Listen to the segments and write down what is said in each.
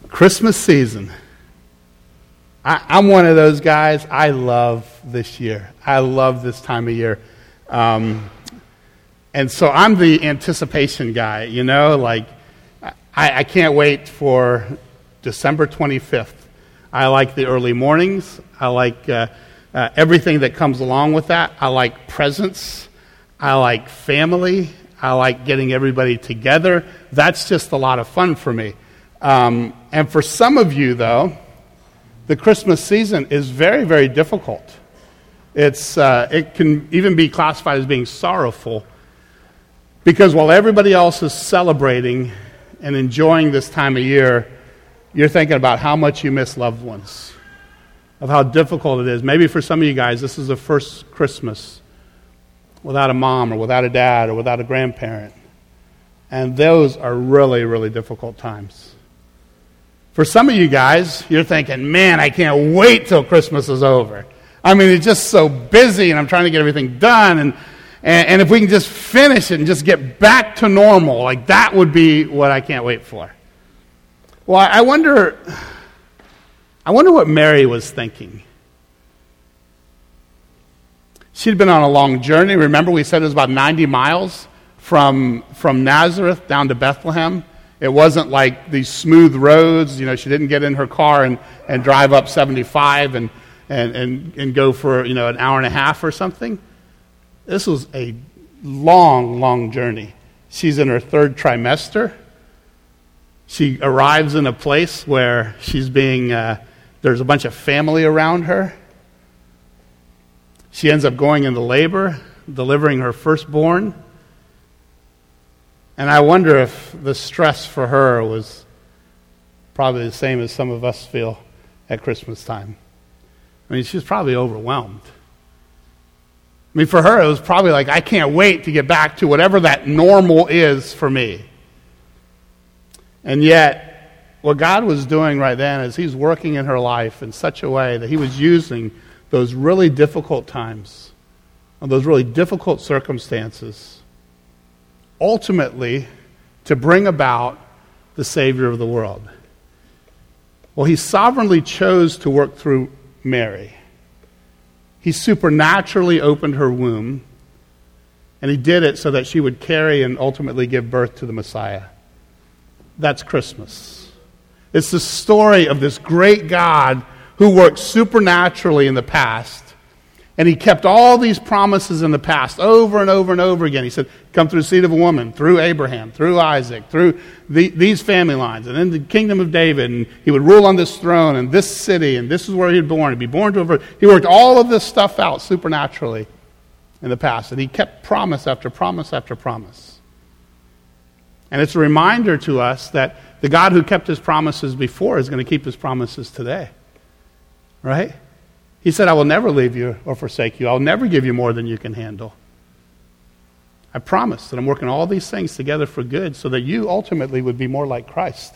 Christmas season. I'm one of those guys. I love this year. I love this time of year. And so I'm the anticipation guy, you know, like I can't wait for December 25th. I like the early mornings. I like everything that comes along with that. I like presents. I like family. I like getting everybody together. That's just a lot of fun for me. And for some of you, though, the Christmas season is very, very difficult. It can even be classified as being sorrowful, because while everybody else is celebrating and enjoying this time of year, you're thinking about how much you miss loved ones, of how difficult it is. Maybe for some of you guys, this is the first Christmas without a mom or without a dad or without a grandparent. And those are really, really difficult times. For some of you guys, you're thinking, man, I can't wait till Christmas is over. I mean, it's just so busy, and I'm trying to get everything done, and if we can just finish it and just get back to normal, like that would be what I can't wait for. Well, I wonder what Mary was thinking. She'd been on a long journey. Remember, we said it was about 90 miles from Nazareth down to Bethlehem. It wasn't like these smooth roads. You know, she didn't get in her car and drive up 75 and go for, you know, an hour and a half or something. This was a long, long journey. She's in her third trimester. She arrives in a place where she's there's a bunch of family around her. She ends up going into labor, delivering her firstborn. And I wonder if the stress for her was probably the same as some of us feel at Christmas time. I mean, she was probably overwhelmed. I mean, for her, it was probably like, I can't wait to get back to whatever that normal is for me. And yet, what God was doing right then is He's working in her life in such a way that He was using those really difficult times, those really difficult circumstances, ultimately to bring about the Savior of the world. Well, He sovereignly chose to work through Mary. He supernaturally opened her womb, and He did it so that she would carry and ultimately give birth to the Messiah. That's Christmas. It's the story of this great God who worked supernaturally in the past, and He kept all these promises in the past over and over and over again. He said, come through the seed of a woman, through Abraham, through Isaac, through these family lines, and in the kingdom of David, and He would rule on this throne and this city, and this is where He'd born. He'd be born to a virgin. He worked all of this stuff out supernaturally in the past, and He kept promise after promise after promise. And it's a reminder to us that the God who kept His promises before is going to keep His promises today. Right? He said, I will never leave you or forsake you. I'll never give you more than you can handle. I promise that I'm working all these things together for good so that you ultimately would be more like Christ.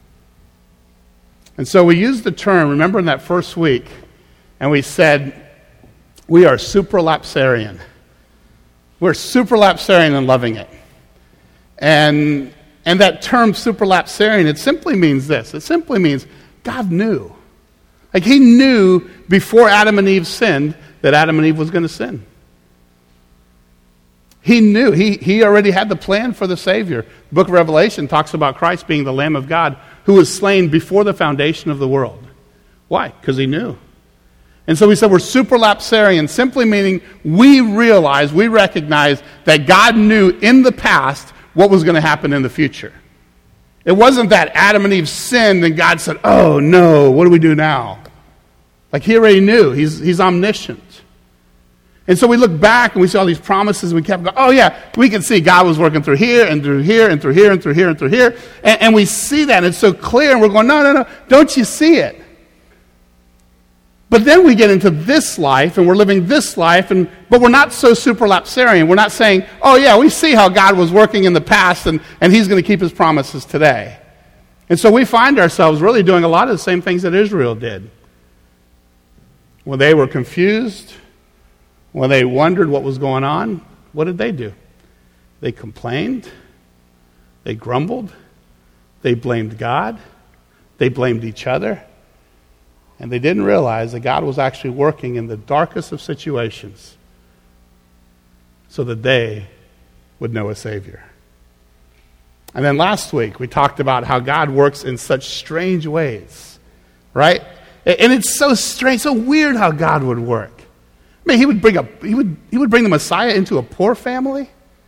And so we used the term, remember in that first week, and we said, we are supralapsarian. We're supralapsarian in loving it. And that term supralapsarian, it simply means this. It simply means God knew. Like He knew before Adam and Eve sinned that Adam and Eve was going to sin. He knew. He already had the plan for the Savior. The book of Revelation talks about Christ being the Lamb of God who was slain before the foundation of the world. Why? Because He knew. And so we said we're supralapsarian, simply meaning we recognize that God knew in the past what was going to happen in the future. It wasn't that Adam and Eve sinned and God said, oh no, what do we do now? Like He already knew. He's omniscient. And so we look back and we see all these promises and we kept going, oh yeah, we can see God was working through here and through here and through here and through here and through here. And we see that and it's so clear and we're going, no, don't you see it? But then we get into this life and we're living this life, but we're not so supralapsarian. We're not saying, oh yeah, we see how God was working in the past and He's going to keep His promises today. And so we find ourselves really doing a lot of the same things that Israel did. When they were confused, when they wondered what was going on, what did they do? They complained, they grumbled, they blamed God, They blamed each other. And they didn't realize that God was actually working in the darkest of situations so that they would know a Savior. And then last week, we talked about how God works in such strange ways, right? And it's so strange, so weird how God would work. I mean, he would bring the Messiah into a poor family.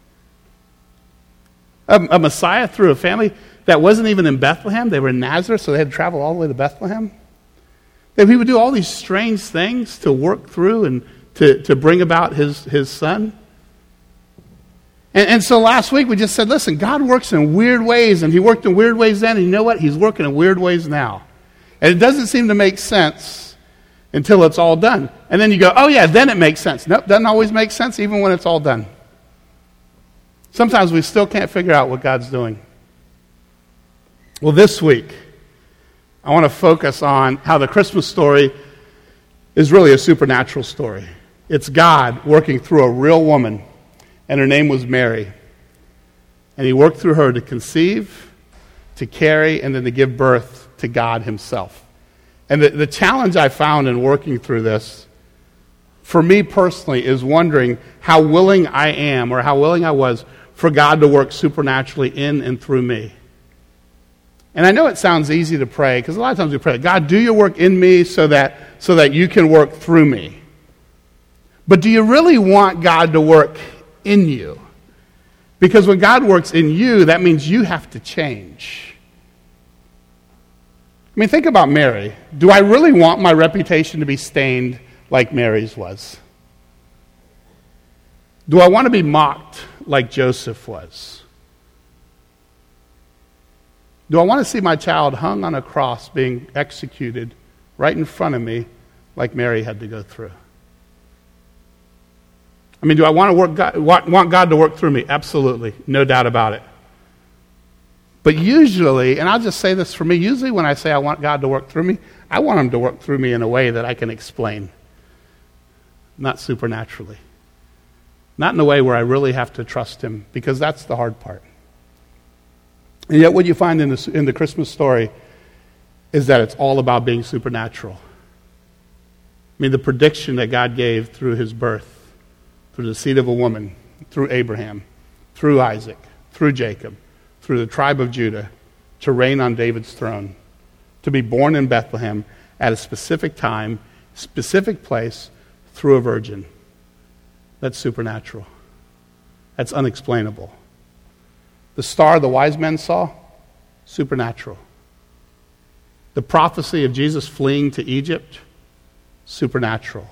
A Messiah through a family that wasn't even in Bethlehem. They were in Nazareth, so they had to travel all the way to Bethlehem. That he would do all these strange things to work through and to bring about his son. And so last week we just said, listen, God works in weird ways, and he worked in weird ways then, and you know what? He's working in weird ways now. And it doesn't seem to make sense until it's all done. And then you go, oh yeah, then it makes sense. Nope, doesn't always make sense even when it's all done. Sometimes we still can't figure out what God's doing. Well, this week, I want to focus on how the Christmas story is really a supernatural story. It's God working through a real woman, and her name was Mary. And he worked through her to conceive, to carry, and then to give birth to God himself. And the challenge I found in working through this, for me personally, is wondering how willing I am, or how willing I was, for God to work supernaturally in and through me. And I know it sounds easy to pray, because a lot of times we pray, God, do your work in me so that you can work through me. But do you really want God to work in you? Because when God works in you, that means you have to change. I mean, think about Mary. Do I really want my reputation to be stained like Mary's was? Do I want to be mocked like Joseph was? Do I want to see my child hung on a cross being executed right in front of me like Mary had to go through? I mean, do I want God to work through me? Absolutely, no doubt about it. But usually, and I'll just say this for me, usually when I say I want God to work through me, I want him to work through me in a way that I can explain, not supernaturally. Not in a way where I really have to trust him, because that's the hard part. And yet what you find in the Christmas story is that it's all about being supernatural. I mean, the prediction that God gave through his birth, through the seed of a woman, through Abraham, through Isaac, through Jacob, through the tribe of Judah, to reign on David's throne, to be born in Bethlehem at a specific time, specific place, through a virgin. That's supernatural. That's unexplainable. The star the wise men saw, supernatural. The prophecy of Jesus fleeing to Egypt, supernatural.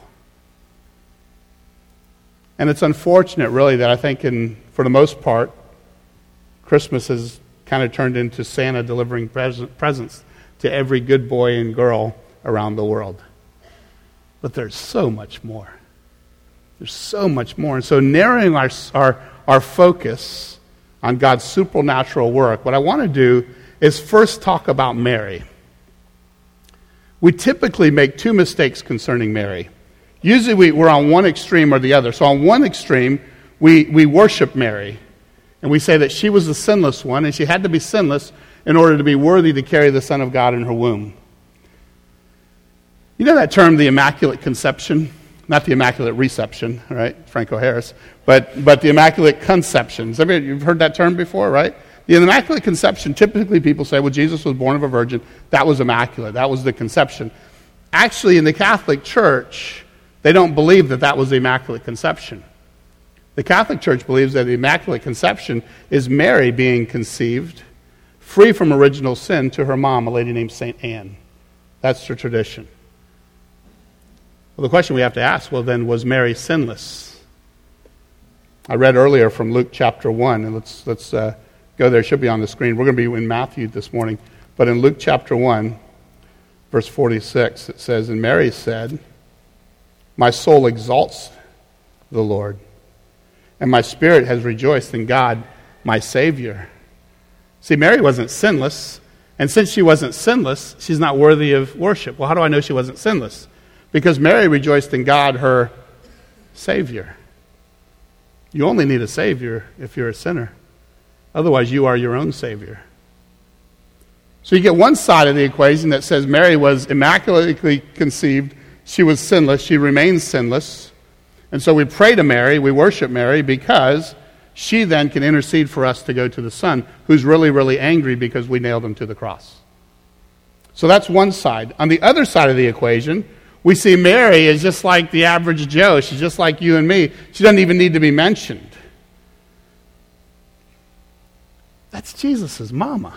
And it's unfortunate, really, that I think for the most part, Christmas has kind of turned into Santa delivering presents to every good boy and girl around the world. But there's so much more. There's so much more. And so narrowing our focus on God's supernatural work, what I want to do is first talk about Mary. We typically make two mistakes concerning Mary. Usually we're on one extreme or the other. So on one extreme, we worship Mary. And we say that she was the sinless one, and she had to be sinless in order to be worthy to carry the Son of God in her womb. You know that term, the Immaculate Conception? Not the Immaculate Reception, right? Franco Harris. But the Immaculate Conception. You've heard that term before, right? The Immaculate Conception, typically people say, well, Jesus was born of a virgin. That was immaculate. That was the conception. Actually, in the Catholic Church, they don't believe that was the Immaculate Conception. The Catholic Church believes that the Immaculate Conception is Mary being conceived, free from original sin, to her mom, a lady named St. Anne. That's the tradition. Well, the question we have to ask, well then, was Mary sinless? I read earlier from Luke chapter 1, and let's go there. It should be on the screen. We're going to be in Matthew this morning. But in Luke chapter 1, verse 46, it says, "And Mary said, my soul exalts the Lord, and my spirit has rejoiced in God, my Savior." See, Mary wasn't sinless, and since she wasn't sinless, she's not worthy of worship. Well, how do I know she wasn't sinless? Because Mary rejoiced in God, her Savior. You only need a Savior if you're a sinner. Otherwise, you are your own Savior. So you get one side of the equation that says Mary was immaculately conceived. She was sinless. She remains sinless. And so we pray to Mary, we worship Mary, because she then can intercede for us to go to the Son, who's really, really angry because we nailed him to the cross. So that's one side. On the other side of the equation, we see Mary is just like the average Joe. She's just like you and me. She doesn't even need to be mentioned. That's Jesus' mama.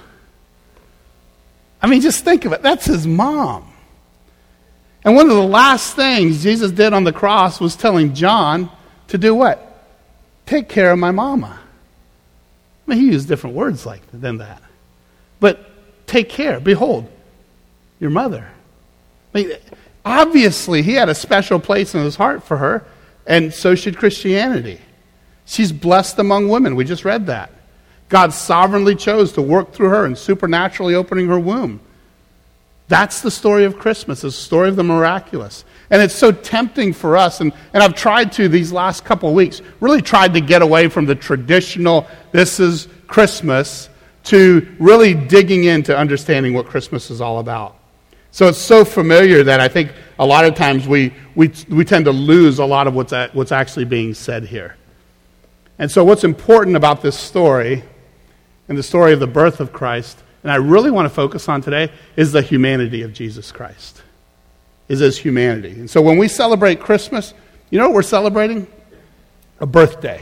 I mean, just think of it. That's his mom. And one of the last things Jesus did on the cross was telling John to do what? Take care of my mama. I mean, he used different words than that. But take care. Behold, your mother. I mean, obviously, he had a special place in his heart for her, and so should Christianity. She's blessed among women. We just read that. God sovereignly chose to work through her and supernaturally opening her womb. That's the story of Christmas, the story of the miraculous. And it's so tempting for us, and I've tried to these last couple of weeks, really tried to get away from the traditional, this is Christmas, to really digging into understanding what Christmas is all about. So it's so familiar that I think a lot of times we tend to lose a lot of what's actually being said here. And so what's important about this story, and the story of the birth of Christ, and I really want to focus on today, is the humanity of Jesus Christ. Is his humanity. And so when we celebrate Christmas, you know what we're celebrating? A birthday.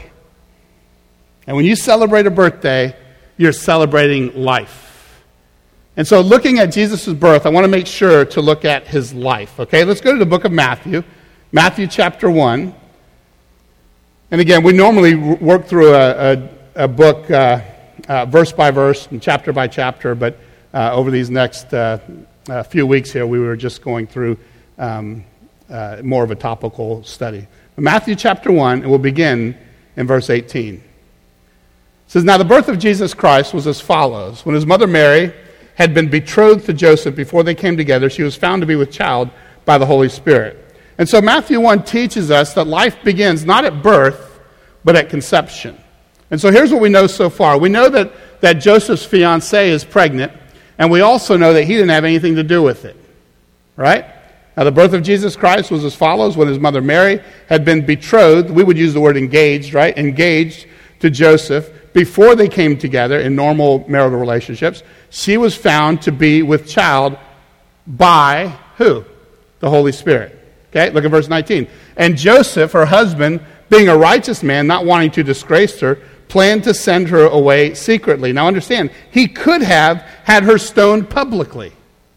And when you celebrate a birthday, you're celebrating life. And so looking at Jesus' birth, I want to make sure to look at his life. Okay, let's go to the book of Matthew. Matthew chapter 1. And again, we normally work through a book verse by verse and chapter by chapter, but over these next few weeks here, we were just going through more of a topical study. Matthew chapter 1, and we'll begin in verse 18. It says, "Now the birth of Jesus Christ was as follows. When his mother Mary had been betrothed to Joseph before they came together, she was found to be with child by the Holy Spirit." And so Matthew 1 teaches us that life begins not at birth, but at conception. And so here's what we know so far. We know that Joseph's fiancée is pregnant, and we also know that he didn't have anything to do with it. Right? Now the birth of Jesus Christ was as follows. When his mother Mary had been betrothed, we would use the word engaged, right? Engaged to Joseph before they came together in normal marital relationships, she was found to be with child by who? The Holy Spirit. Okay, look at verse 19. "And Joseph, her husband, being a righteous man, not wanting to disgrace her, planned to send her away secretly." Now understand, he could have had her stoned publicly.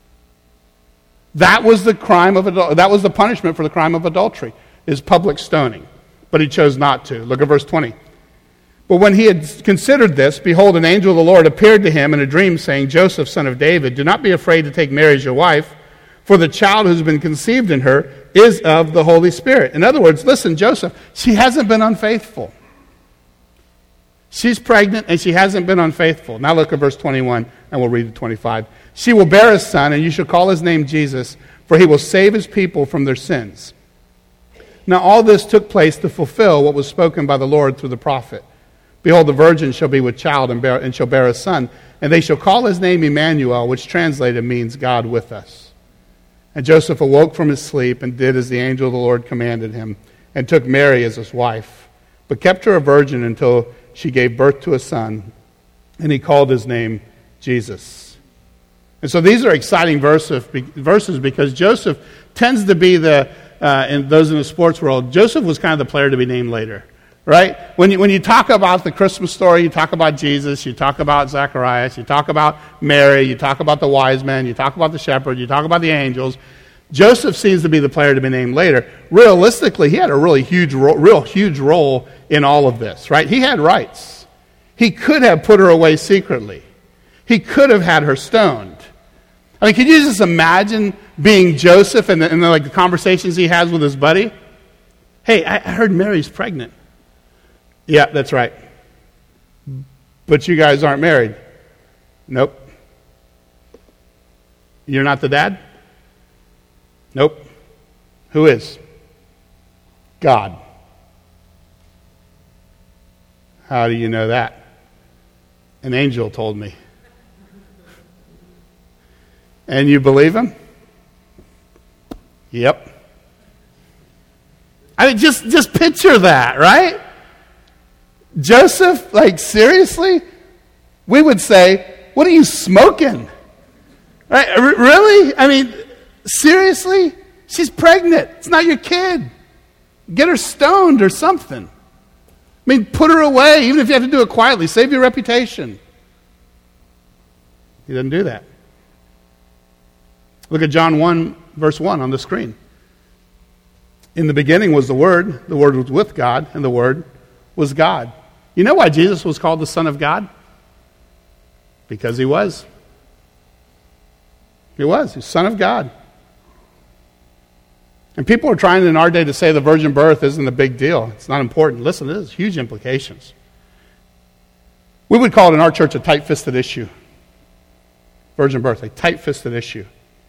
That was the crime of that was the punishment for the crime of adultery, is public stoning. But he chose not to. Look at verse 20. "But when he had considered this, behold, an angel of the Lord appeared to him in a dream, saying, 'Joseph, son of David, do not be afraid to take Mary as your wife, for the child who's been conceived in her is of the Holy Spirit.'" In other words, listen, Joseph, she hasn't been unfaithful. She's pregnant and she hasn't been unfaithful. Now look at verse 21 and we'll read to 25. "She will bear a son, and you shall call his name Jesus, for he will save his people from their sins." Now all this took place to fulfill what was spoken by the Lord through the prophet. "Behold, the virgin shall be with child and shall bear a son, and they shall call his name Emmanuel," which translated means God with us. "And Joseph awoke from his sleep and did as the angel of the Lord commanded him, and took Mary as his wife, but kept her a virgin until she gave birth to a son, and he called his name Jesus." And so these are exciting verses because Joseph tends to be and those in the sports world, Joseph was kind of the player to be named later, right? When you talk about the Christmas story, you talk about Jesus, you talk about Zacharias, you talk about Mary, you talk about the wise men, you talk about the shepherd, you talk about the angels. Joseph seems to be the player to be named later. Realistically, he had a real huge role in all of this, right? He had rights. He could have put her away secretly. He could have had her stoned. I mean, can you just imagine being Joseph and the conversations he has with his buddy? "Hey, I heard Mary's pregnant." "Yeah, that's right. But you guys aren't married." "Nope." "You're not the dad?" "Nope." "Who is?" "God." "How do you know that?" "An angel told me." And you believe him? Yep. I mean, just picture that, right? Joseph, like, seriously? We would say, what are you smoking? Right? Really? I mean, seriously? She's pregnant. It's not your kid. Get her stoned or something. I mean, put her away, even if you have to do it quietly. Save your reputation. He doesn't do that. Look at John 1, verse 1 on the screen. In the beginning was the Word was with God, and the Word was God. You know why Jesus was called the Son of God? Because he was. He was. He's Son of God. And people are trying in our day to say the virgin birth isn't a big deal. It's not important. Listen, this has huge implications. We would call it in our church a tight-fisted issue. Virgin birth, a tight-fisted issue.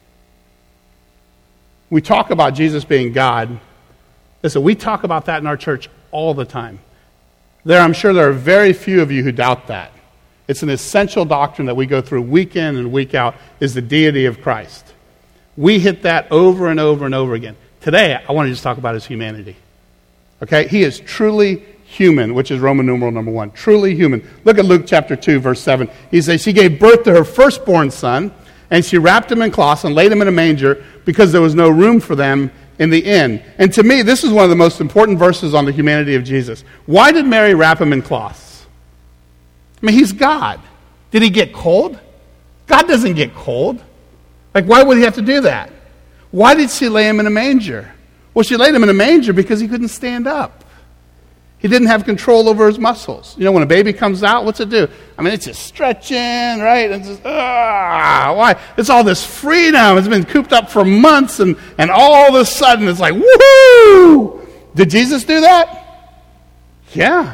We talk about Jesus being God. Listen, we talk about that in our church all the time. I'm sure there are very few of you who doubt that. It's an essential doctrine that we go through week in and week out, is the deity of Christ. We hit that over and over and over again. Today, I want to just talk about his humanity. Okay? He is truly human, which is Roman numeral number 1. Truly human. Look at Luke chapter 2, verse 7. He says, she gave birth to her firstborn son, and she wrapped him in cloths and laid him in a manger because there was no room for them in the inn. And to me, this is one of the most important verses on the humanity of Jesus. Why did Mary wrap him in cloths? I mean, he's God. Did he get cold? God doesn't get cold. Like, why would he have to do that? Why did she lay him in a manger? Well, she laid him in a manger because he couldn't stand up. He didn't have control over his muscles. You know, when a baby comes out, what's it do? I mean, it's just stretching, right? It's just, why? It's all this freedom. It's been cooped up for months, and all of a sudden it's like, woohoo! Did Jesus do that? Yeah.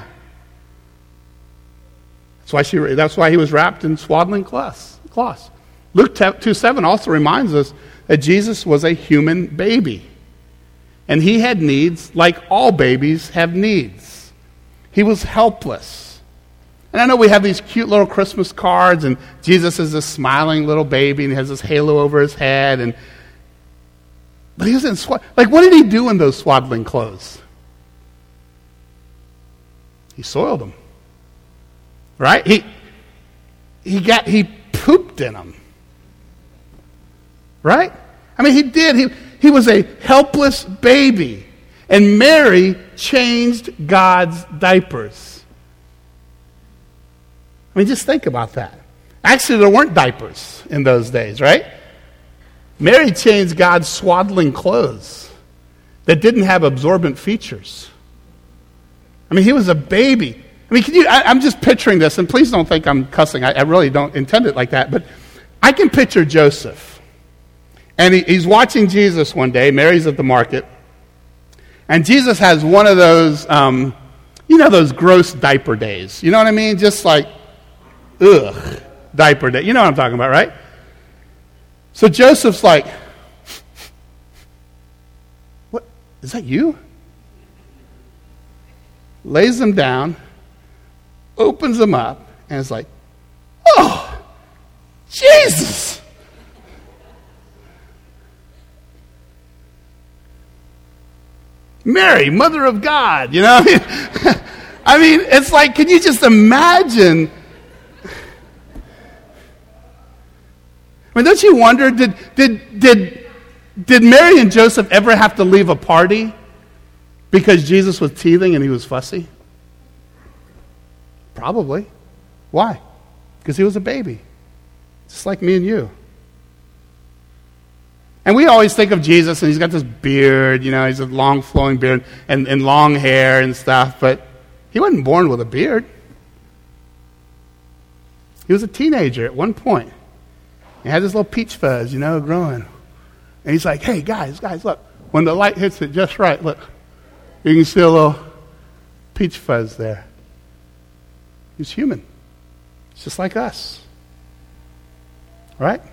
That's why he was wrapped in swaddling cloths. Luke 2:7 also reminds us that Jesus was a human baby. And he had needs like all babies have needs. He was helpless. And I know we have these cute little Christmas cards, and Jesus is this smiling little baby, and he has this halo over his head. But he was in like, what did he do in those swaddling clothes? He soiled them. Right? He pooped in them. Right? I mean, he did. He was a helpless baby. And Mary changed God's diapers. I mean, just think about that. Actually, there weren't diapers in those days, right? Mary changed God's swaddling clothes that didn't have absorbent features. I mean, he was a baby. I mean, I'm just picturing this, and please don't think I'm cussing. I really don't intend it like that. But I can picture Joseph. And he's watching Jesus one day. Mary's at the market. And Jesus has one of those, those gross diaper days. You know what I mean? Just like, ugh, diaper day. You know what I'm talking about, right? So Joseph's like, what? Is that you? Lays them down, opens them up, and is like, oh, Jesus! Mary, Mother of God, you know? I mean, it's like, can you just imagine? I mean, don't you wonder, did Mary and Joseph ever have to leave a party because Jesus was teething and he was fussy? Probably. Why? Because he was a baby, just like me and you. And we always think of Jesus, and he's got this beard, you know, he's a long flowing beard and long hair and stuff, but he wasn't born with a beard. He was a teenager at one point. He had this little peach fuzz, you know, growing. And he's like, hey, guys, look. When the light hits it just right, look. You can see a little peach fuzz there. He's human. It's just like us. All right?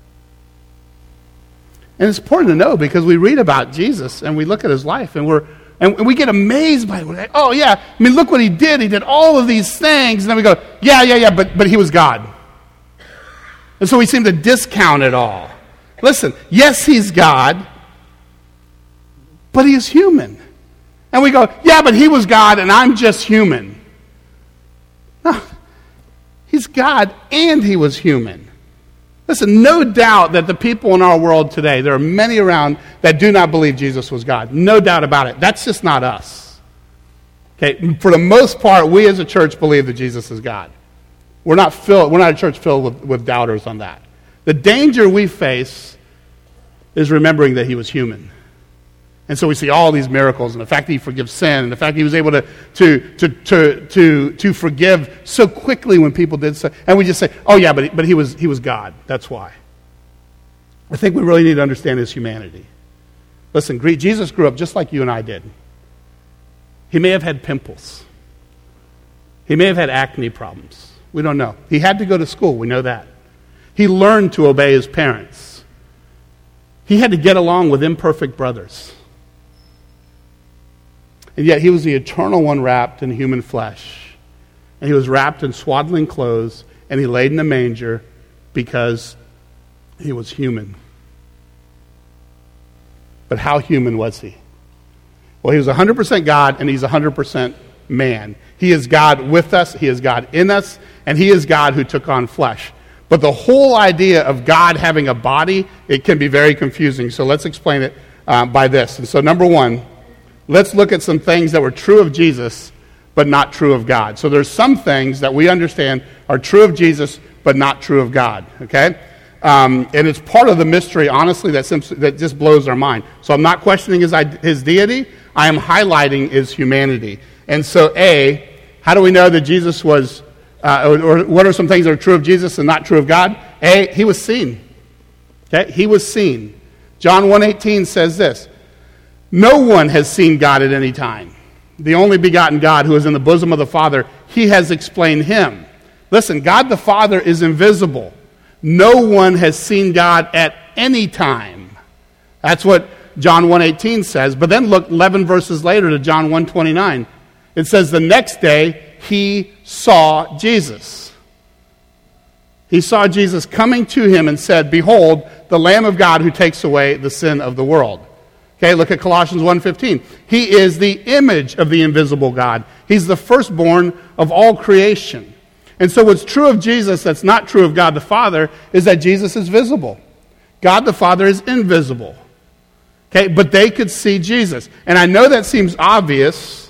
And it's important to know because we read about Jesus and we look at his life and we get amazed by it. We're like, oh yeah, I mean, look what he did. He did all of these things. And then we go, yeah, but he was God. And so we seem to discount it all. listen, yes, he's God, but he is human. And we go, yeah, but he was God and I'm just human. No, he's God and he was human. Listen, no doubt that the people in our world today, there are many around that do not believe Jesus was God. No doubt about it. That's just not us. Okay, for the most part, we as a church believe that Jesus is God. We're not a church filled with doubters on that. The danger we face is remembering that he was human. And so we see all these miracles, and the fact that he forgives sin, and the fact that he was able to forgive so quickly when people did so. And we just say, oh yeah, but he was God. That's why. I think we really need to understand his humanity. Listen, Jesus grew up just like you and I did. He may have had pimples. He may have had acne problems. We don't know. He had to go to school. We know that. He learned to obey his parents. He had to get along with imperfect brothers. And yet he was the eternal one wrapped in human flesh. And he was wrapped in swaddling clothes, and he laid in a manger because he was human. But how human was he? Well, he was 100% God, and he's 100% man. He is God with us, he is God in us, and he is God who took on flesh. But the whole idea of God having a body, it can be very confusing. So let's explain it by this. And so number one, let's look at some things that were true of Jesus, but not true of God. So there's some things that we understand are true of Jesus, but not true of God. Okay? And it's part of the mystery, honestly, that just blows our mind. So I'm not questioning his deity. I am highlighting his humanity. And so how do we know that Jesus was, or what are some things that are true of Jesus and not true of God? He was seen. Okay? He was seen. John 1:18 says this, no one has seen God at any time. The only begotten God who is in the bosom of the Father, he has explained him. Listen, God the Father is invisible. No one has seen God at any time. That's what John 1:18 says. But then look 11 verses later to John 1:29. It says the next day he saw Jesus. He saw Jesus coming to him and said, behold, the Lamb of God who takes away the sin of the world. Okay, look at Colossians 1:15. He is the image of the invisible God. He's the firstborn of all creation. And so what's true of Jesus that's not true of God the Father is that Jesus is visible. God the Father is invisible. Okay, but they could see Jesus. And I know that seems obvious.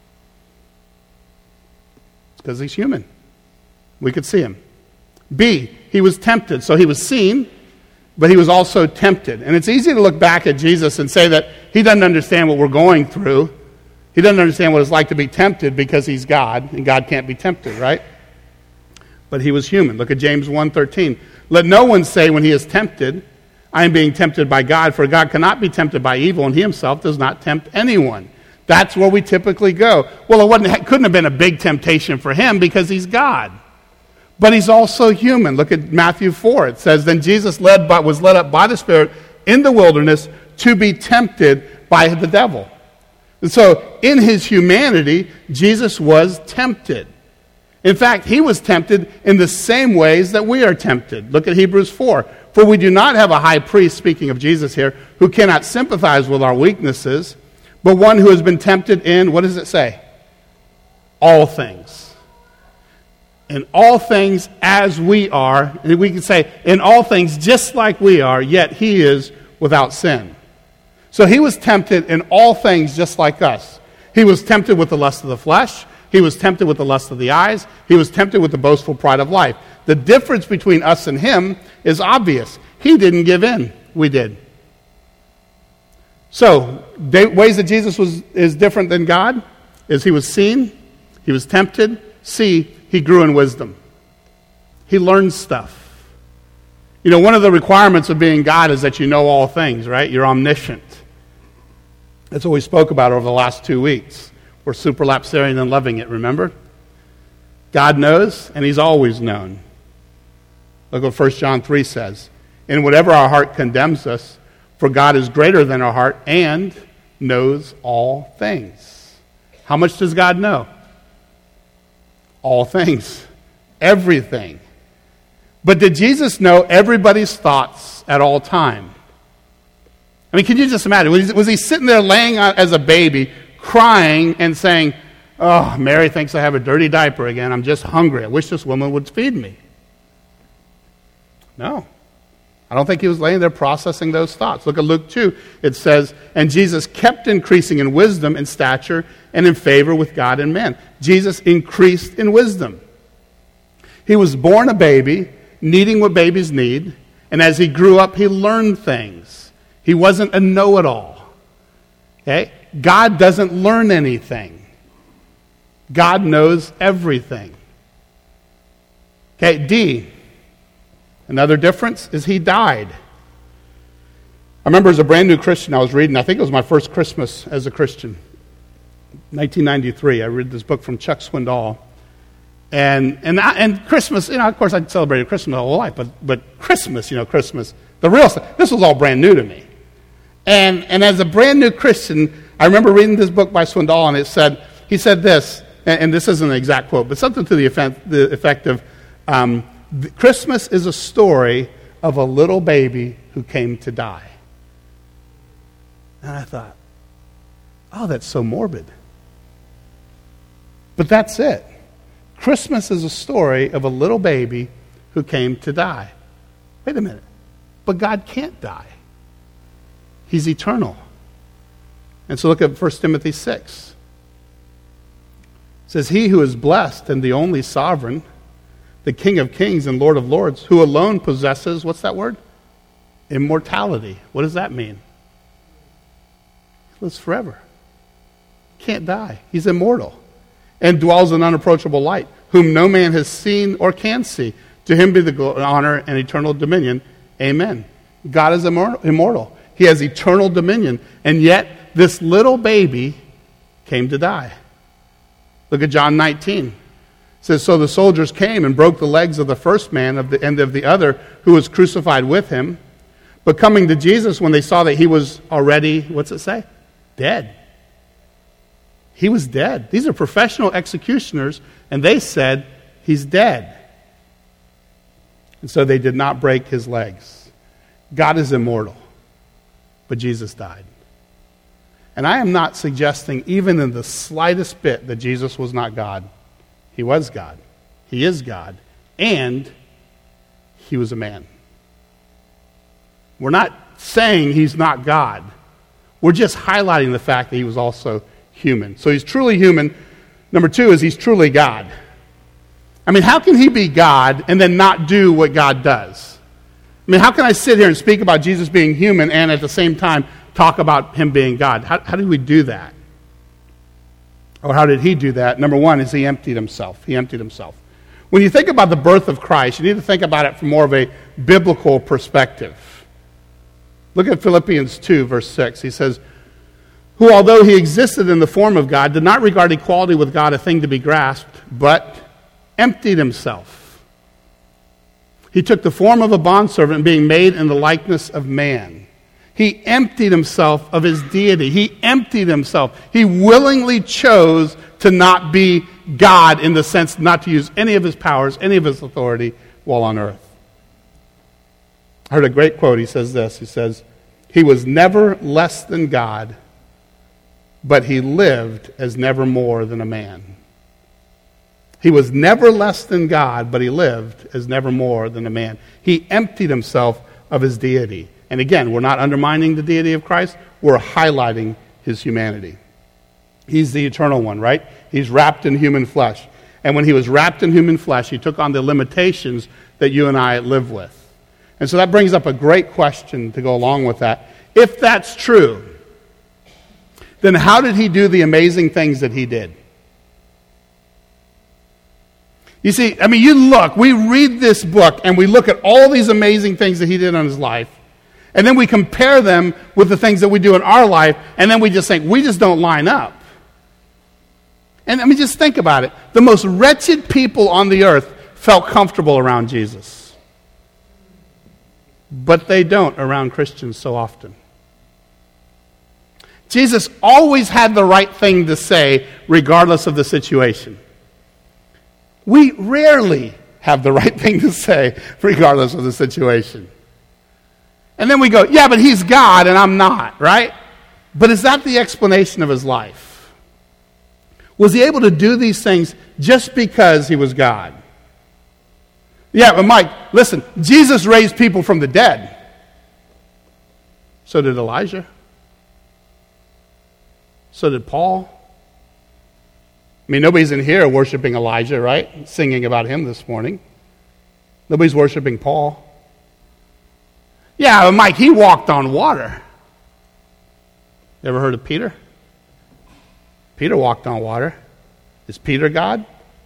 It's because he's human. We could see him. B, he was tempted. So he was seen, but he was also tempted. And it's easy to look back at Jesus and say that he doesn't understand what we're going through. He doesn't understand what it's like to be tempted because he's God, and God can't be tempted, right? But he was human. Look at James 1:13. Let no one say when he is tempted, I am being tempted by God, for God cannot be tempted by evil, and he himself does not tempt anyone. That's where we typically go. Well, it couldn't have been a big temptation for him because he's God. But he's also human. Look at Matthew 4. It says, then Jesus was led up by the Spirit in the wilderness to be tempted by the devil. And so in his humanity, Jesus was tempted. In fact, he was tempted in the same ways that we are tempted. Look at Hebrews 4. For we do not have a high priest, speaking of Jesus here, who cannot sympathize with our weaknesses, but one who has been tempted in, what does it say? All things. In all things as we are, and we can say, in all things just like we are, yet he is without sin. So he was tempted in all things just like us. He was tempted with the lust of the flesh. He was tempted with the lust of the eyes. He was tempted with the boastful pride of life. The difference between us and him is obvious. He didn't give in. We did. So, ways that Jesus is different than God is he was seen, he was tempted. C, he grew in wisdom. He learned stuff. You know, one of the requirements of being God is that you know all things, right? You're omniscient. That's what we spoke about over the last 2 weeks. We're superlapsarian and loving it, remember? God knows, and he's always known. Look what 1 John 3 says. In whatever our heart condemns us, for God is greater than our heart and knows all things. How much does God know? All things. Everything. But did Jesus know everybody's thoughts at all time. I mean, can you just imagine? Was he sitting there laying out as a baby, crying and saying, "Oh, Mary thinks I have a dirty diaper again. I'm just hungry. I wish this woman would feed me"? No. I don't think he was laying there processing those thoughts. Look at Luke 2. It says, "And Jesus kept increasing in wisdom and stature and in favor with God and men." Jesus increased in wisdom. He was born a baby, needing what babies need, and as he grew up, he learned things. He wasn't a know-it-all. Okay? God doesn't learn anything. God knows everything. Okay, D. Another difference is he died. I remember as a brand new Christian, I was reading, I think it was my first Christmas as a Christian, 1993. I read this book from Chuck Swindoll. And Christmas, of course I'd celebrated Christmas my whole life, but Christmas, Christmas, the real stuff, this was all brand new to me. And as a brand new Christian, I remember reading this book by Swindoll, and he said this, and this isn't an exact quote, but something to the effect of, Christmas is a story of a little baby who came to die. And I thought, oh, that's so morbid. But that's it. Christmas is a story of a little baby who came to die. Wait a minute. But God can't die. He's eternal. And so look at 1 Timothy 6. It says, "He who is blessed and the only sovereign, the King of kings and Lord of lords, who alone possesses," what's that word? Immortality. What does that mean? He lives forever. Can't die. He's immortal. "And dwells in unapproachable light, whom no man has seen or can see. To him be the honor and eternal dominion. Amen." God is immortal. He has eternal dominion. And yet, this little baby came to die. Look at John 19. It says, "So the soldiers came and broke the legs of the first man and of the other who was crucified with him. But coming to Jesus, when they saw that he was already," what's it say? Dead. He was dead. These are professional executioners, and they said, "He's dead." And so they did not break his legs. God is immortal, but Jesus died. And I am not suggesting even in the slightest bit that Jesus was not God. He was God. He is God. And he was a man. We're not saying he's not God. We're just highlighting the fact that he was also human. So he's truly human. Number two is he's truly God. I mean, how can he be God and then not do what God does? I mean, how can I sit here and speak about Jesus being human and at the same time talk about him being God? How did we do that? Or how did he do that? Number one is he emptied himself. He emptied himself. When you think about the birth of Christ, you need to think about it from more of a biblical perspective. Look at Philippians 2, verse 6. He says, "Who, although he existed in the form of God, did not regard equality with God a thing to be grasped, but emptied himself. He took the form of a bondservant, being made in the likeness of man." He emptied himself of his deity. He emptied himself. He willingly chose to not be God in the sense not to use any of his powers, any of his authority while on earth. I heard a great quote. He says this. He says, "He was never less than God, but he lived as never more than a man." He was never less than God, but he lived as never more than a man. He emptied himself of his deity. And again, we're not undermining the deity of Christ. We're highlighting his humanity. He's the eternal one, right? He's wrapped in human flesh. And when he was wrapped in human flesh, he took on the limitations that you and I live with. And so that brings up a great question to go along with that. If that's true, then how did he do the amazing things that he did? You see, I mean, we read this book and we look at all these amazing things that he did in his life. And then we compare them with the things that we do in our life, and then we just think, we just don't line up. And I mean, just think about it. The most wretched people on the earth felt comfortable around Jesus. But they don't around Christians so often. Jesus always had the right thing to say, regardless of the situation. We rarely have the right thing to say, regardless of the situation. And then we go, yeah, but he's God and I'm not, right? But is that the explanation of his life? Was he able to do these things just because he was God? Yeah, but Mike, listen, Jesus raised people from the dead. So did Elijah. So did Paul. I mean, nobody's in here worshiping Elijah, right? Singing about him this morning. Nobody's worshiping Paul. Yeah, but Mike, he walked on water. You ever heard of Peter? Peter walked on water. Is Peter God?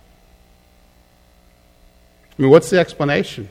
I mean, what's the explanation?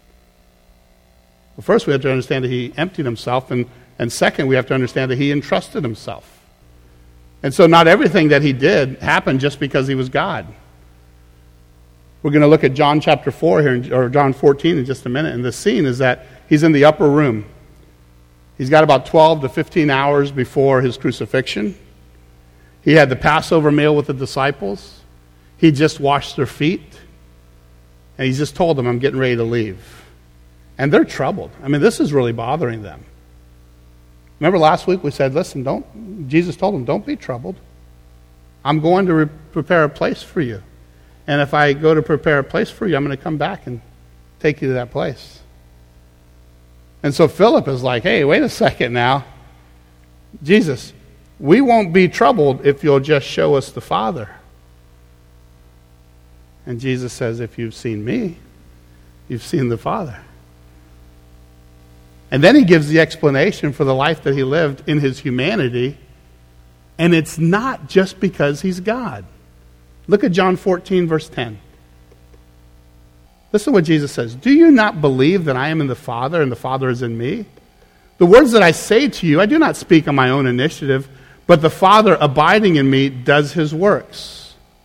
Well, first we have to understand that he emptied himself, and second, we have to understand that he entrusted himself. And so not everything that he did happened just because he was God. We're going to look at John chapter 4 here, or John 14 in just a minute, and the scene is that he's in the upper room. He's got about 12 to 15 hours before his crucifixion. He had the Passover meal with the disciples. He just washed their feet. And he just told them, I'm getting ready to leave. And they're troubled. I mean, this is really bothering them. Remember last week we said, listen, Jesus told them, don't be troubled. I'm going to prepare a place for you. And if I go to prepare a place for you, I'm going to come back and take you to that place. And so Philip is like, hey, wait a second now. Jesus, we won't be troubled if you'll just show us the Father. And Jesus says, if you've seen me, you've seen the Father. And then he gives the explanation for the life that he lived in his humanity. And it's not just because he's God. Look at John 14, verse 10. Listen to what Jesus says. Do you not believe that I am in the Father and the Father is in me? The words that I say to you, I do not speak on my own initiative, but the Father abiding in me does his works.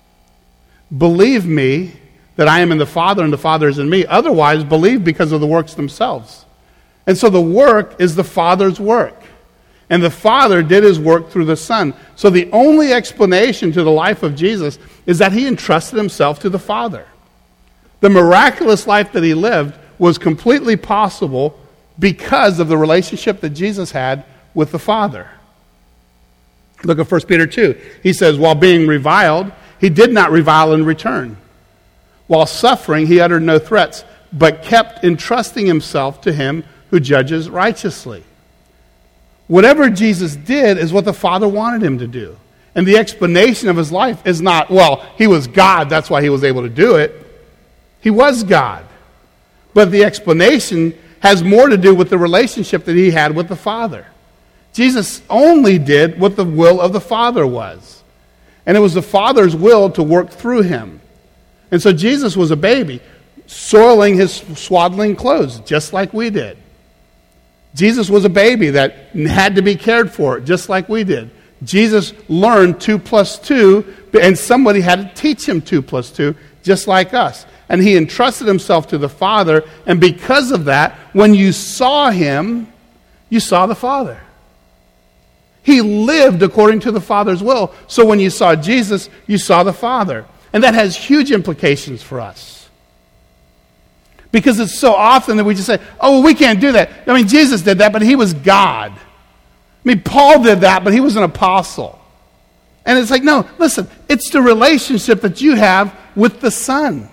Believe me that I am in the Father and the Father is in me. Otherwise, believe because of the works themselves. And so the work is the Father's work. And the Father did his work through the Son. So the only explanation to the life of Jesus is that he entrusted himself to the Father. The miraculous life that he lived was completely possible because of the relationship that Jesus had with the Father. Look at 1 Peter 2. He says, while being reviled, he did not revile in return. While suffering, he uttered no threats, but kept entrusting himself to him who judges righteously. Whatever Jesus did is what the Father wanted him to do. And the explanation of his life is not, well, he was God, that's why he was able to do it. He was God. But the explanation has more to do with the relationship that he had with the Father. Jesus only did what the will of the Father was. And it was the Father's will to work through him. And so Jesus was a baby, soiling his swaddling clothes, just like we did. Jesus was a baby that had to be cared for, just like we did. Jesus learned 2 plus 2, and somebody had to teach him 2 plus 2, just like us. And he entrusted himself to the Father, and because of that, when you saw him, you saw the Father. He lived according to the Father's will. So when you saw Jesus, you saw the Father. And that has huge implications for us. Because it's so often that we just say, oh, well, we can't do that. I mean, Jesus did that, but he was God. I mean, Paul did that, but he was an apostle. And it's like, no, listen, it's the relationship that you have with the Son.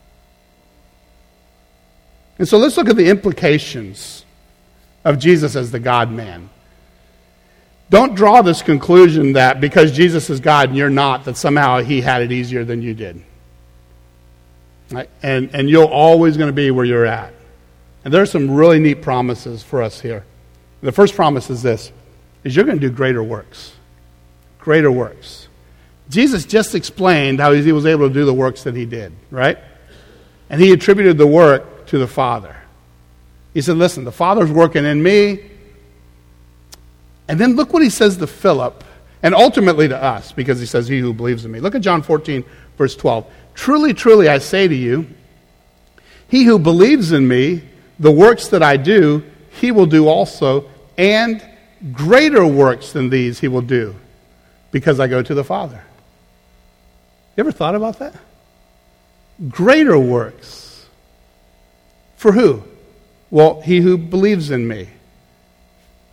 And so let's look at the implications of Jesus as the God-man. Don't draw this conclusion that because Jesus is God and you're not, that somehow he had it easier than you did. Right? And you're always going to be where you're at. And there are some really neat promises for us here. The first promise is this, is you're going to do greater works. Greater works. Jesus just explained how he was able to do the works that he did, right? And he attributed the work to the Father. He said, listen, the Father's working in me. And then look what he says to Philip, and ultimately to us, because he says, he who believes in me. Look at John 14, verse 12. Truly, truly, I say to you, he who believes in me, the works that I do, he will do also, and greater works than these he will do, because I go to the Father. You ever thought about that? Greater works. For who? Well, he who believes in me.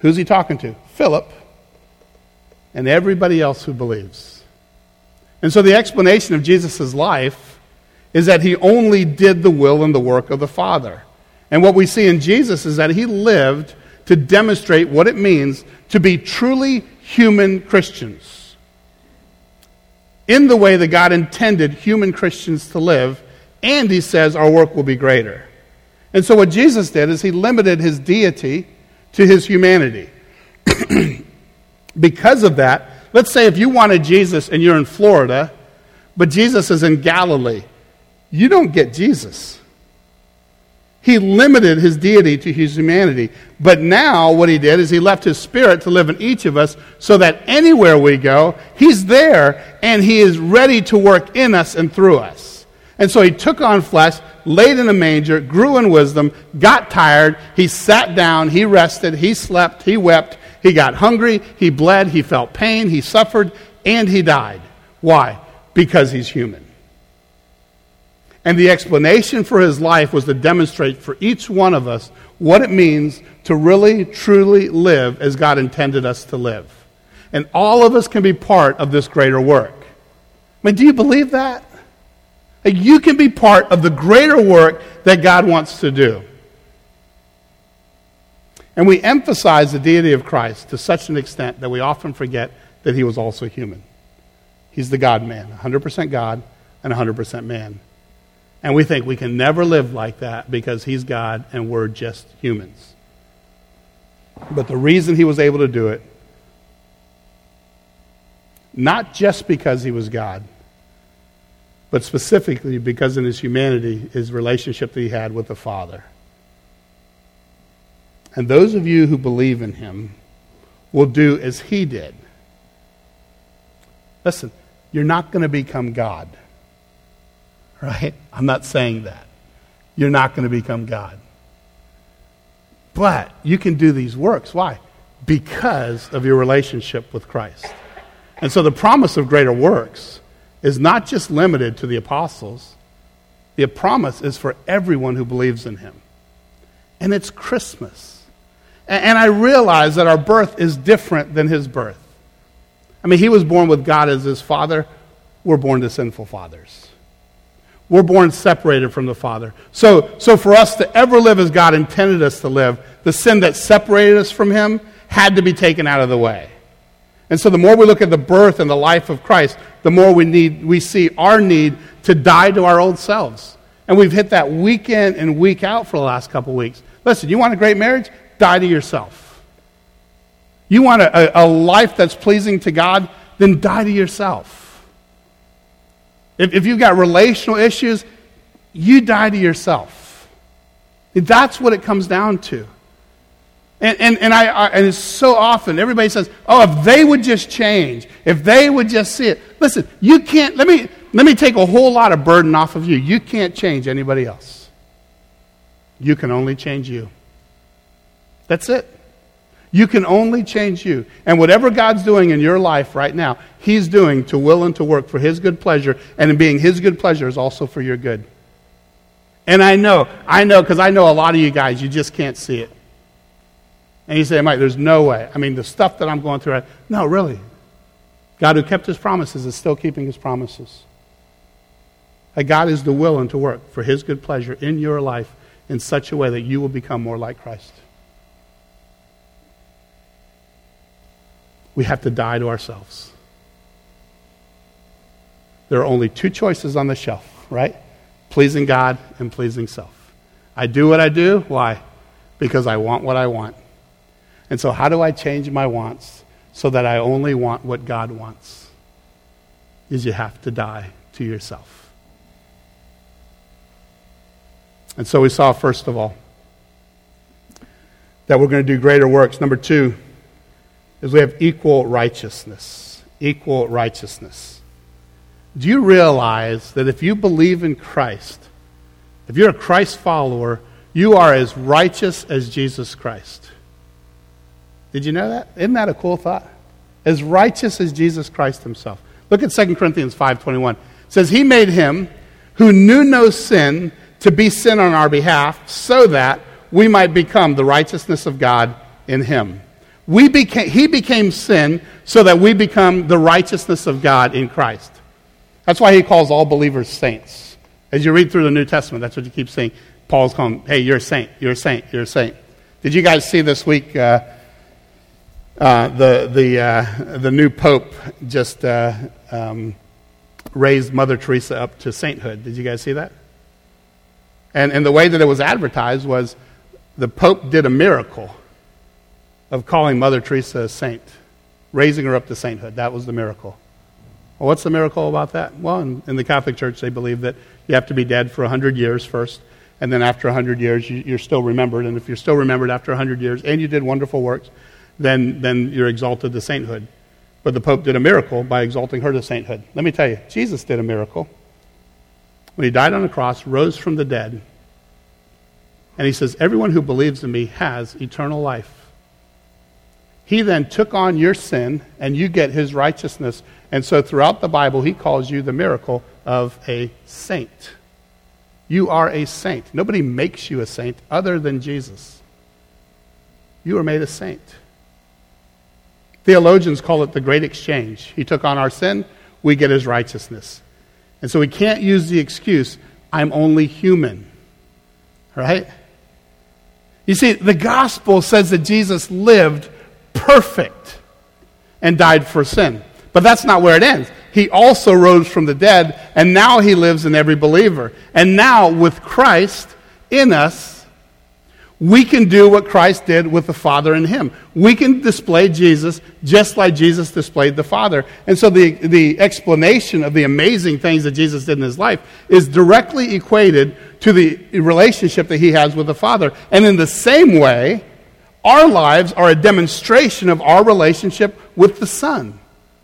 Who's he talking to? Philip and everybody else who believes. And so the explanation of Jesus' life is that he only did the will and the work of the Father. And what we see in Jesus is that he lived to demonstrate what it means to be truly human Christians, in the way that God intended human Christians to live, and he says our work will be greater. And so what Jesus did is he limited his deity to his humanity. Because of that, let's say if you wanted Jesus and you're in Florida, but Jesus is in Galilee, you don't get Jesus. He limited his deity to his humanity. But now what he did is he left his Spirit to live in each of us so that anywhere we go, he's there and he is ready to work in us and through us. And so he took on flesh, laid in a manger, grew in wisdom, got tired, he sat down, he rested, he slept, he wept, he got hungry, he bled, he felt pain, he suffered, and he died. Why? Because he's human. And the explanation for his life was to demonstrate for each one of us what it means to really, truly live as God intended us to live. And all of us can be part of this greater work. I mean, do you believe that? Like, you can be part of the greater work that God wants to do. And we emphasize the deity of Christ to such an extent that we often forget that he was also human. He's the God-man, 100% God and 100% man. And we think we can never live like that because he's God and we're just humans. But the reason he was able to do it, not just because he was God, but specifically because in his humanity, his relationship that he had with the Father. And those of you who believe in him will do as he did. Listen, you're not going to become God. Right? I'm not saying that. You're not going to become God. But you can do these works. Why? Because of your relationship with Christ. And so the promise of greater works is not just limited to the apostles. The promise is for everyone who believes in him. And it's Christmas. And I realize that our birth is different than his birth. I mean, he was born with God as his father. We're born to sinful fathers. We're born separated from the Father. So for us to ever live as God intended us to live, the sin that separated us from him had to be taken out of the way. And so the more we look at the birth and the life of Christ, the more we see our need to die to our old selves. And we've hit that week in and week out for the last couple weeks. Listen, you want a great marriage? Die to yourself. You want a life that's pleasing to God? Then die to yourself. If you've got relational issues, you die to yourself. That's what it comes down to. And it's so often, everybody says, oh, if they would just change, if they would just see it. Listen, you can't, let me take a whole lot of burden off of you. You can't change anybody else. You can only change you. That's it. You can only change you. And whatever God's doing in your life right now, he's doing to will and to work for his good pleasure. And in being his good pleasure is also for your good. And I know, because I know a lot of you guys, you just can't see it. And you say, Mike, there's no way. I mean, the stuff that I'm going through, no, really. God who kept his promises is still keeping his promises. That God is the will and to work for his good pleasure in your life in such a way that you will become more like Christ. We have to die to ourselves. There are only two choices on the shelf, right? Pleasing God and pleasing self. I do what I do. Why? Because I want what I want. And so how do I change my wants so that I only want what God wants? Is you have to die to yourself. And so we saw, first of all, that we're going to do greater works. Number two is we have equal righteousness. Equal righteousness. Do you realize that if you believe in Christ, if you're a Christ follower, you are as righteous as Jesus Christ? Did you know that? Isn't that a cool thought? As righteous as Jesus Christ himself. Look at 2 Corinthians 5:21. It says, he made him who knew no sin to be sin on our behalf so that we might become the righteousness of God in him. He became sin so that we become the righteousness of God in Christ. That's why he calls all believers saints. As you read through the New Testament, that's what you keep saying. Paul's calling, hey, you're a saint, you're a saint, you're a saint. Did you guys see this week the new Pope just raised Mother Teresa up to sainthood? Did you guys see that? And the way that it was advertised was the Pope did a miracle of calling Mother Teresa a saint, raising her up to sainthood. That was the miracle. Well, what's the miracle about that? Well, in the Catholic Church, they believe that you have to be dead for 100 years first, and then after 100 years, you're still remembered. And if you're still remembered after 100 years, and you did wonderful works, then you're exalted to sainthood. But the Pope did a miracle by exalting her to sainthood. Let me tell you, Jesus did a miracle. When he died on the cross, rose from the dead, and he says, everyone who believes in me has eternal life. He then took on your sin, and you get his righteousness. And so throughout the Bible, he calls you the miracle of a saint. You are a saint. Nobody makes you a saint other than Jesus. You are made a saint. Theologians call it the great exchange. He took on our sin, we get his righteousness. And so we can't use the excuse, I'm only human. Right? You see, the gospel says that Jesus lived perfect and died for sin. But that's not where it ends. He also rose from the dead, and now he lives in every believer. And now, with Christ in us, we can do what Christ did with the Father in him. We can display Jesus just like Jesus displayed the Father. And so the explanation of the amazing things that Jesus did in his life is directly equated to the relationship that he has with the Father. And in the same way, our lives are a demonstration of our relationship with the Son.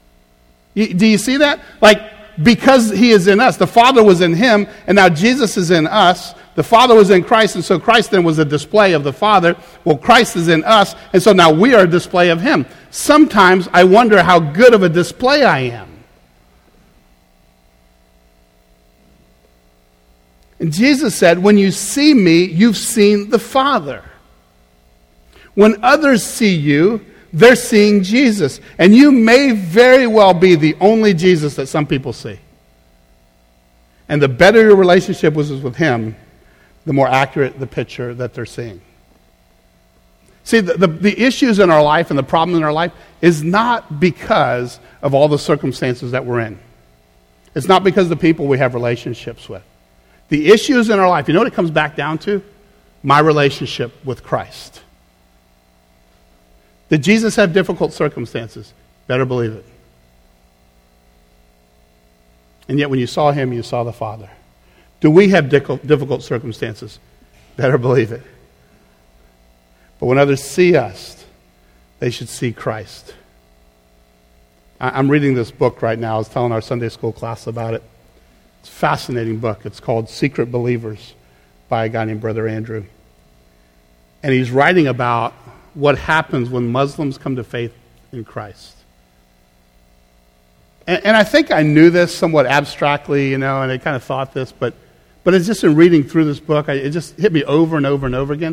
Do you see that? Like, because he is in us, the Father was in him, and now Jesus is in us. The Father was in Christ, and so Christ then was a display of the Father. Well, Christ is in us, and so now we are a display of him. Sometimes I wonder how good of a display I am. And Jesus said, when you see me, you've seen the Father. When others see you, they're seeing Jesus. And you may very well be the only Jesus that some people see. And the better your relationship was with him, the more accurate the picture that they're seeing. See, the issues in our life and the problems in our life is not because of all the circumstances that we're in. It's not because of the people we have relationships with. The issues in our life, you know what it comes back down to? My relationship with Christ. Did Jesus have difficult circumstances? Better believe it. And yet when you saw him, you saw the Father. Do we have difficult circumstances? Better believe it. But when others see us, they should see Christ. I'm reading this book right now. I was telling our Sunday school class about it. It's a fascinating book. It's called Secret Believers by a guy named Brother Andrew. And he's writing about what happens when Muslims come to faith in Christ. And I think I knew this somewhat abstractly, and I kind of thought this, but it's just in reading through this book, it just hit me over and over and over again.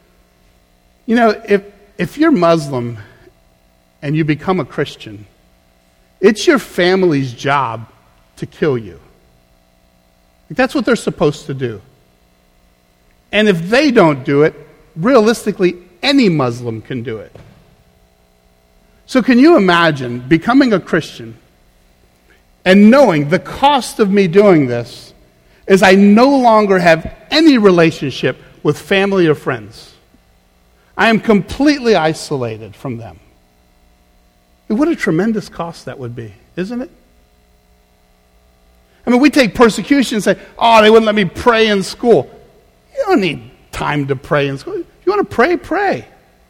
If you're Muslim and you become a Christian, it's your family's job to kill you. That's what they're supposed to do. And if they don't do it, realistically, any Muslim can do it. So can you imagine becoming a Christian and knowing the cost of me doing this is I no longer have any relationship with family or friends. I am completely isolated from them. What a tremendous cost that would be, isn't it? I mean, we take persecution and say, oh, they wouldn't let me pray in school. You don't need time to pray in school. If you want to pray, pray.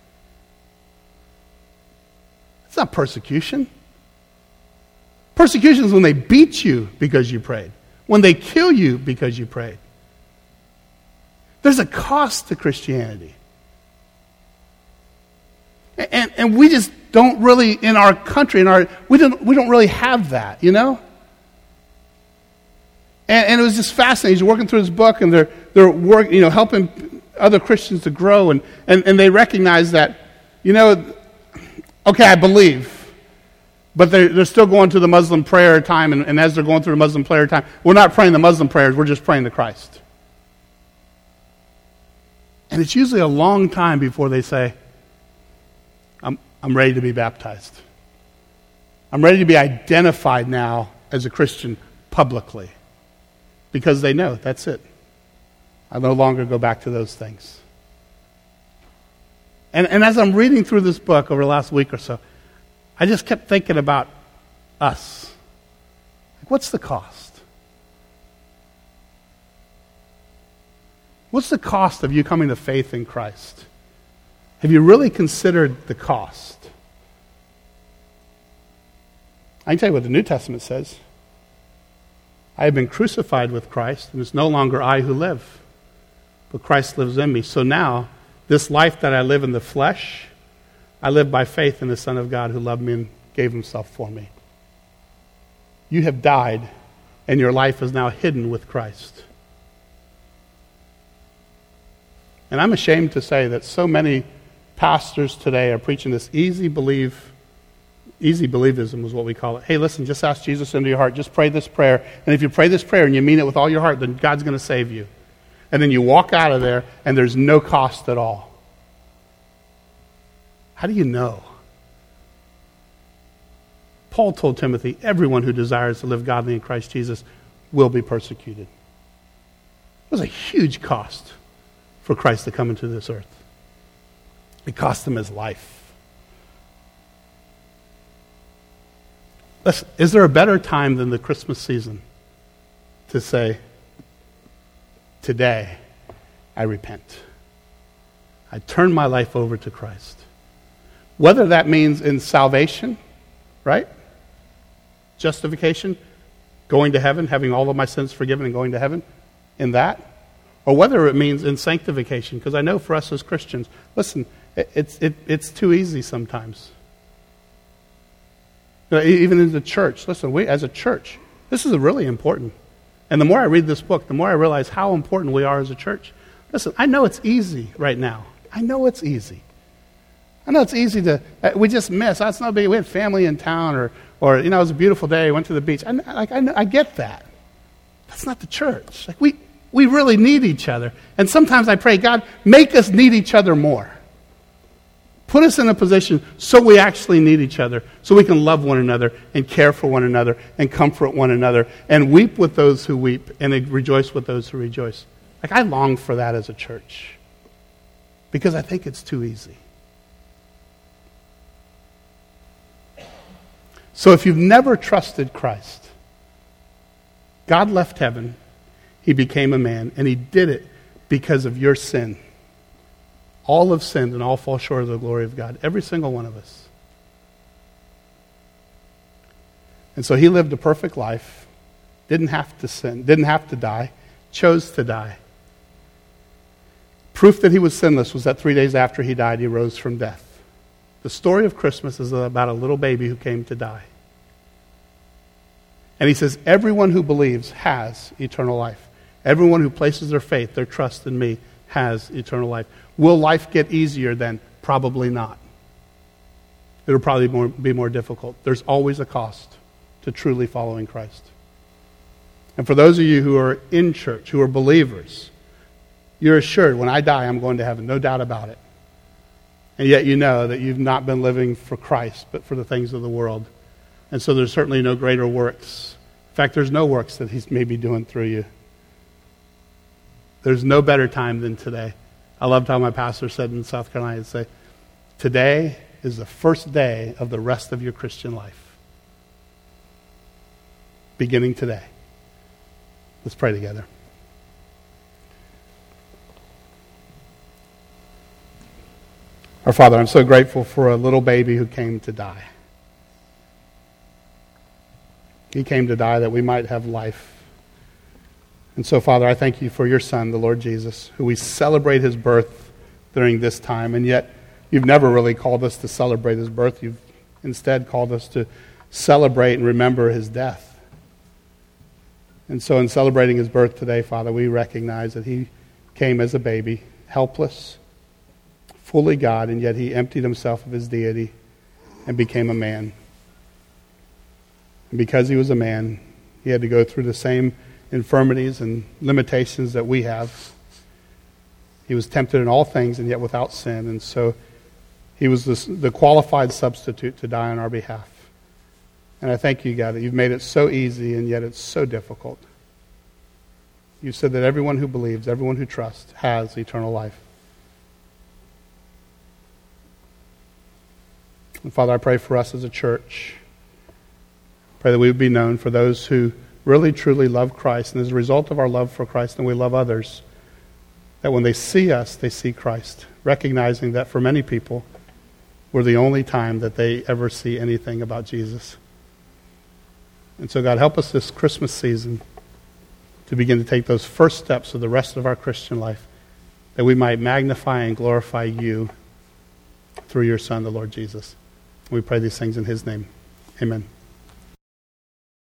It's not persecution. Persecution is when they beat you because you prayed. When they kill you because you prayed. There's a cost to Christianity. And we just don't really, in our country, we don't really have that, And it was just fascinating. He's working through his book, and they're working, helping other Christians to grow, and they recognize that, Okay, I believe. But they're still going to the Muslim prayer time, and as they're going through the Muslim prayer time, we're not praying the Muslim prayers, we're just praying to Christ. And it's usually a long time before they say, I'm ready to be baptized. I'm ready to be identified now as a Christian publicly. Because they know, that's it. I no longer go back to those things. And as I'm reading through this book over the last week or so, I just kept thinking about us. Like, what's the cost? What's the cost of you coming to faith in Christ? Have you really considered the cost? I can tell you what the New Testament says. I have been crucified with Christ, and it's no longer I who live, but Christ lives in me. So now, this life that I live in the flesh, I live by faith in the Son of God who loved me and gave himself for me. You have died, and your life is now hidden with Christ. And I'm ashamed to say that so many pastors today are preaching this easy believism is what we call it. Hey, listen, just ask Jesus into your heart. Just pray this prayer. And if you pray this prayer and you mean it with all your heart, then God's going to save you. And then you walk out of there, and there's no cost at all. How do you know? Paul told Timothy, everyone who desires to live godly in Christ Jesus will be persecuted. It was a huge cost for Christ to come into this earth. It cost him his life. Listen, is there a better time than the Christmas season to say, today I repent. I turn my life over to Christ. Whether that means in salvation, right? Justification, going to heaven, having all of my sins forgiven and going to heaven, in that. Or whether it means in sanctification, because I know for us as Christians, listen, it's too easy sometimes. You know, even in the church, listen, we as a church, this is really important. And the more I read this book, the more I realize how important we are as a church. Listen, I know it's easy right now. I know it's easy. I know it's easy to, we just miss. That's not big. We had family in town, or you know, it was a beautiful day. Went to the beach. I get that. That's not the church. Like we really need each other. And sometimes I pray, God, make us need each other more. Put us in a position so we actually need each other, so we can love one another and care for one another and comfort one another and weep with those who weep and rejoice with those who rejoice. Like, I long for that as a church because I think it's too easy. So if you've never trusted Christ, God left heaven, he became a man, and he did it because of your sin. All have sinned and all fall short of the glory of God. Every single one of us. And so he lived a perfect life, didn't have to sin, didn't have to die, chose to die. Proof that he was sinless was that 3 days after he died, he rose from death. The story of Christmas is about a little baby who came to die. And he says, everyone who believes has eternal life. Everyone who places their faith, their trust in me, has eternal life. Will life get easier then? Probably not. It'll probably be more difficult. There's always a cost to truly following Christ. And for those of you who are in church, who are believers, you're assured when I die, I'm going to heaven. No doubt about it. And yet you know that you've not been living for Christ, but for the things of the world. And so there's certainly no greater works. In fact, there's no works that he's maybe doing through you. There's no better time than today. I loved how my pastor said in South Carolina, he'd say, today is the first day of the rest of your Christian life. Beginning today. Let's pray together. Our Father, I'm so grateful for a little baby who came to die. He came to die that we might have life. And so, Father, I thank you for your Son, the Lord Jesus, who we celebrate his birth during this time. And yet, you've never really called us to celebrate his birth. You've instead called us to celebrate and remember his death. And so in celebrating his birth today, Father, we recognize that he came as a baby, helpless, fully God, and yet he emptied himself of his deity and became a man. And because he was a man, he had to go through the same infirmities and limitations that we have. He was tempted in all things and yet without sin. And so he was the qualified substitute to die on our behalf. And I thank you, God, that you've made it so easy and yet it's so difficult. You said that everyone who believes, everyone who trusts, has eternal life. And Father, I pray for us as a church. Pray that we would be known for those who really, truly love Christ. And as a result of our love for Christ and we love others, that when they see us, they see Christ, recognizing that for many people, we're the only time that they ever see anything about Jesus. And so, God, help us this Christmas season to begin to take those first steps of the rest of our Christian life, that we might magnify and glorify you through your Son, the Lord Jesus. We pray these things in his name. Amen.